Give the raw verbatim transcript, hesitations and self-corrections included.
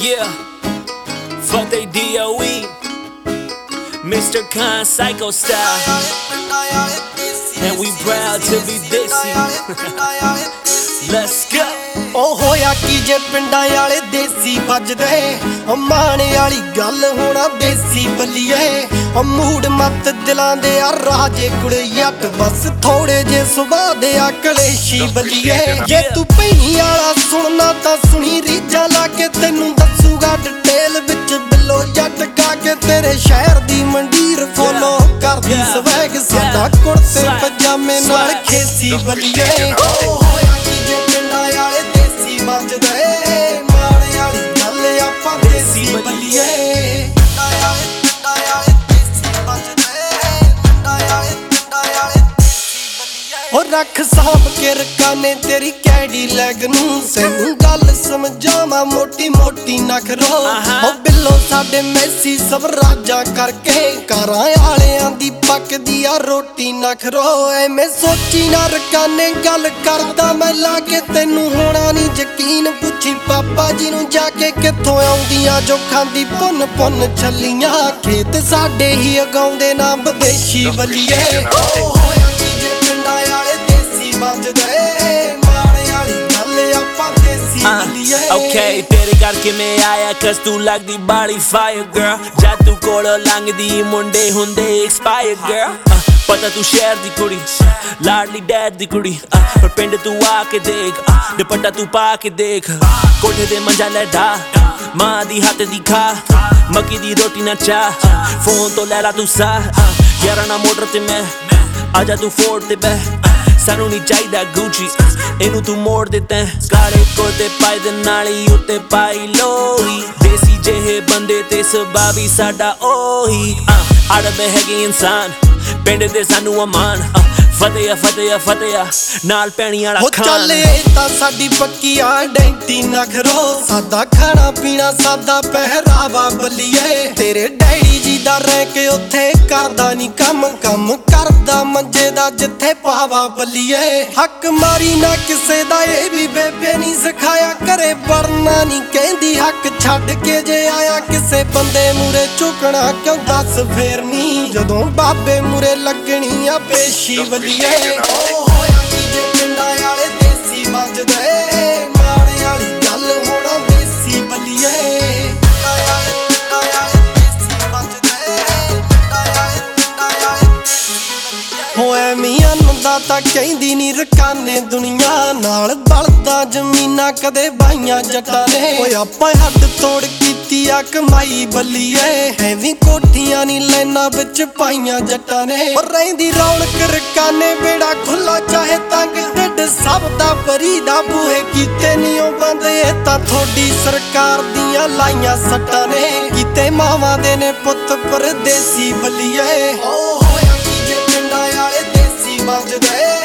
Yeah, Fateh D O E, Mister Khan Psycho Style, and we proud to be Desi. Let's go. ਉਹ ਹੋਇਆ ਕੀ ਜੇ ਪਿੰਡਾਂ ਵਾਲੇ ਦੇਸੀ ਵੱਜਦੇ ਉਹ ਮਾਣੇ ਵਾਲੀ ਗੱਲ ਹੋਣਾ ਦੇਸੀ ਬੱਲੀਏ ਉਹ ਮੂਡ ਮੱਤ ਦਿਲਾਂ ਦੇ ਆ ਰਾਜੇ ਕੁੜੇ ਜੱਟ ਬਸ ਥੋੜੇ ਜੇ ਸੁਭਾਅ ਦੇ ਆ ਕਲੇਸ਼ੀ ਬੱਲੀਏ ਜੇ ਤੂੰ ਭੈਣੀ ਵਾਲਾ ਸੁਣਨਾ ਤਾਂ ਸੁਣੀ ਰੀਝਾਂ ਲਾ ਕੇ ਤੈਨੂੰ ਦੱਸੂਗਾ ਡਿਟੇਲ ਵਿੱਚ ਬਿੱਲੋ ਜੱਟ ਗਾ ਕੇ ਤੇਰੇ ਸ਼ਹਿਰ ਦੀ ਮੰਡੀਰ ਫੋਲੋ ਕਰਦੀ ਸਵੈਗ ਸਾਡਾ ਕੁੜਤੇ ਪਜਾਮੇ ਨਾਲ ਖੇਸੀ ਬੱਲੀਏ ਉਹ ਹੋਇਆ ਕੀ ਜੇ ਪਿੰਡਾਂ ਵਾਲੇ ਵੱਜਦੇ ਮਾਣੇ ਵਾਲੀ ਗੱਲ ਆਪਾਂ ਦੇਸੀ ਬੱਲੀਏ ਉਹ ਰੱਖ ਸਾਂਭ ਕੇ ਰਕਾਨੇ ਤੇਰੀ ਕੈਡੀ ਲੈਗ ਨੂੰ ਤੈਨੂੰ ਗੱਲ ਸਮਝਾਵਾਂ ਮੋਟੀ ਮੋਟੀ ਨਖਰੋ ਉਹ ਬਿੱਲੋ ਸਾਡੇ ਮੈਸੀ ਸਭ ਰਾਜਾਂ ਕਰਕੇ ਕਾਰਾਂ ਵਾਲਿਆਂ ਦੀ ਪੱਕਦੀ ਆ ਰੋਟੀ ਨਖਰੋ ਐਵੇਂ ਸੋਚੀ ਨਾ ਰਕਾਨੇ ਗੱਲ ਕਰਦਾ ਮੈਂ ਲਾ ਕੇ ਤੈਨੂੰ ਹੋਣਾ ਨਹੀਂ ਯਕੀਨ ਪੁੱਛੀ ਪਾਪਾ ਜੀ ਨੂੰ ਜਾ ਕੇ ਕਿੱਥੋਂ ਆਉਂਦੀਆਂ ਜੋ ਖਾਂਦੀ ਪੁੰਨ ਪੁੰਨ ਛੱਲੀਆਂ ਖੇਤ ਸਾਡੇ ਹੀ ਉਗਾਉਂਦੇ ਨਾ ਵਿਦੇਸ਼ੀ ਬੱਲੀਏ ਉਹ ਹੋਇਆ ਕੀ ਜੇ ਪਿੰਡਾਂ ਵਾਲੇ ਦੇਸੀ ਵੱਜਦੇ ਮਾਣੇ ਵਾਲੀ ਗੱਲ ਆਪਾਂ ਦੇਸੀ ਬੱਲੀਏ Okay, ਤੇਰੇ ਕਰਕੇ ਮੈਂ ਆਇਆ cause ਤੂੰ ਲੱਗਦੀ body fire girl ਜਦ ਤੂੰ ਕੋਲੋਂ ਲੰਘਦੀ ਮੁੰਡੇ ਹੁੰਦੇ expire girl ਪਤਾ ਤੂੰ ਸ਼ਹਿਰ ਦੀ ਕੁੜੀ ਲਾਡਲੀ ਡੈਡ ਦੀ ਕੁੜੀ ਪਰ ਪਿੰਡ ਤੂੰ ਆ ਕੇ ਦੇਖ ਦੁਪੱਟਾ ਤੂੰ ਪਾ ਕੇ ਦੇਖ ਕੋਠੇ ਤੇ ਮੰਜਾ ਲੈ ਢਾ ਮਾਂ ਦੀ ਹੱਥ ਦੀ ਖਾ ਮੱਕੀ ਦੀ ਰੋਟੀ ਨਾ ਚਾਹ ਫੋਨ ਤੋਂ ਲੈ ਲਾ ਤੂੰ ਸਾਹ ਯਾਰਾਂ ਨਾ ਮੋਟਰ ਤੇ ਮੈਂ ਆਜਾ ਤੂੰ ਫੋਰਡ ਤੇ ਬਹਿ ਸਾਨੂੰ ਨਹੀਂ ਚਾਹੀਦਾ ਗੁੱਚੀ ਇਹਨੂੰ ਤੂੰ ਮੋੜ ਦੇ ਤੈਂ ਕਾਲੇ ਕੋਤੇ ਪਾਈ ਦੇ ਨਾਲੀ ਉੱਤੇ ਪਾਈ ਲੋਈ ਦੇਸੀ ਜਿਹੇ ਬੰਦੇ ਤੇ ਸੁਭਾਅ ਵੀ ਸਾਡਾ ਉਹੀ ਅੜਦੇ ਹੈਗੇ ਇਨਸਾਨ ਪਿੰਡ ਦੇ ਸਾਨੂੰ ਅਮਾਨ ਫਤਿਹ ਫਤਿਹ ਫਤਿਹ ਨਾਲ ਪੈਣੀ ਵਾਲਾ ਖਾਨ ਚੱਲੇ ਤਾਂ ਸਾਡੀ ਪੱਕੀ ਆਇਡੈਂਟੀ ਨਖਰੋ ਸਾਦਾ ਖਾਣਾ ਪੀਣਾ ਸਾਦਾ ਪਹਿਰਾਵਾ ਬੱਲੀਏ ਤੇਰੇ ਡੈਡੀ ਜੀ ਦਾ ਰਹਿ ਕੇ ਉੱਥੇ ਕਰਦਾ ਨਹੀਂ ਕੰਮ ਕੰਮ ਕਰਦਾ ਮੰਜੇ ਦਾ ਜਿੱਥੇ ਪਾਵਾ ਬੱਲੀਏ ਹੱਕ ਮਾਰੀ ਨਾ ਕਿਸੇ ਦਾ ਇਹ ਵੀ ਬੇਬੇ ਨਹੀਂ ਸਿਖਾਇਆ ਘਰੇ ਵੜਨਾ ਨਹੀਂ ਕਹਿੰਦੀ ਹੱਕ ਛੱਡ ਕੇ ਜੇ ਆਇਆ ਕਿਸੇ ਬੰਦੇ ਮੂਰੇ ਝੁਕਣਾ ਕਿਉਂ ਦੱਸ ਫੇਰ ਨਹੀਂ ਜਦੋਂ ਬਾਬੇ ਮੂਰੇ ਲੱਗਣੀ ਆ ਪੇਸ਼ੀ ਬੱਲੀਏ ਉਹ ਹੋਇਆ ਕੀ ਜੇ ਪਿੰਡਾਂ ਵਾਲੇ ਦੇਸੀ ਵੱਜਦੇ ਮਾਣੇ ਵਾਲੀ ਗੱਲ ਹੋਣਾ ਦੇਸੀ ਬੱਲੀਏ ਹੋਏ ਮੀਆਂ ਨੰਦਾ ਤਾਂ ਕਹਿੰਦੀ ਨੀ ਰਕਾਨੇ ਦੁਨੀਆ ਨਾਲ ਬਲਦਾ ਜ਼ਮੀਨਾਂ ਕਦੇ ਬਾਈਆਂ ਜੱਟਾਂ ਨੇ ਓਏ ਆਪਾਂ ਹੱਦ ਤੋੜ ਕੀਤੀ ਆ ਕਮਾਈ ਬੱਲੀਏ ਐਵੇਂ ਕੋਠੀਆਂ ਨੀ ਲੈਣਾ ਵਿੱਚ ਪਾਈਆਂ ਜੱਟਾਂ ਨੇ ਓ ਰਹਿੰਦੀ ਰੌਣਕ ਰਕਾਨੇ ਬੇੜਾ ਖੁੱਲਾ ਚਾਹੇ ਤੰਗ ਢਿੱਡ ਸਭ ਦਾ ਭਰੀ ਦਾ ਬੂਹੇ ਕੀਤੇ ਨੀ ਉਹ ਬੰਦ ਇਹ ਤਾਂ ਥੋੜੀ ਸਰਕਾਰ ਦੀਆਂ ਲਾਈਆਂ ਸੱਟਾਂ ਨੇ ਕੀਤੇ ਮਾਵਾਂ ਦੇ ਨੇ ਪੁੱਤ ਪਰਦੇਸੀ ਬੱਲੀਏ ਓ ਹੋਇਆ ਕੀ ਜੇ ਪਿੰਡਾਂ ਵਾਲੇ ਦੇਸੀ ਵੱਜਦੇ